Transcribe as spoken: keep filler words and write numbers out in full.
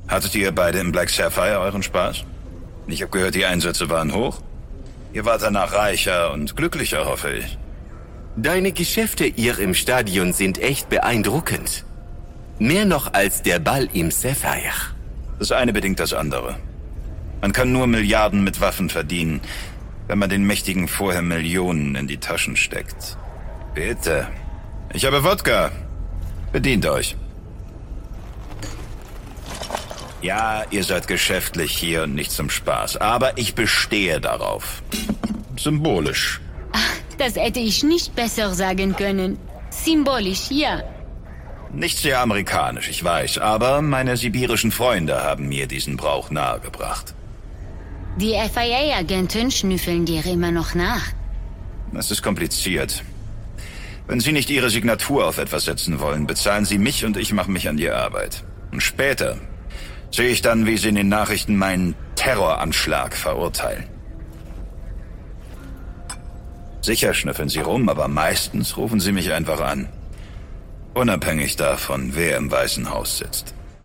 Hattet ihr beide im Black Sapphire euren Spaß? Ich habe gehört, die Einsätze waren hoch. Ihr wart danach reicher und glücklicher, hoffe ich. Deine Geschäfte hier im Stadion sind echt beeindruckend. Mehr noch als der Ball im Sapphire. Das eine bedingt das andere. Man kann nur Milliarden mit Waffen verdienen, wenn man den Mächtigen vorher Millionen in die Taschen steckt. Bitte. Ich habe Wodka. Bedient euch. Ja, ihr seid geschäftlich hier und nicht zum Spaß, aber ich bestehe darauf. Symbolisch. Ach, das hätte ich nicht besser sagen können. Symbolisch, ja. Nicht sehr amerikanisch, ich weiß, aber meine sibirischen Freunde haben mir diesen Brauch nahegebracht. Die F I A-Agenten schnüffeln dir immer noch nach. Es ist kompliziert. Wenn Sie nicht Ihre Signatur auf etwas setzen wollen, bezahlen Sie mich und ich mache mich an die Arbeit. Und später sehe ich dann, wie Sie in den Nachrichten meinen Terroranschlag verurteilen. Sicher schnüffeln Sie rum, aber meistens rufen Sie mich einfach an. Unabhängig davon, wer im Weißen Haus sitzt.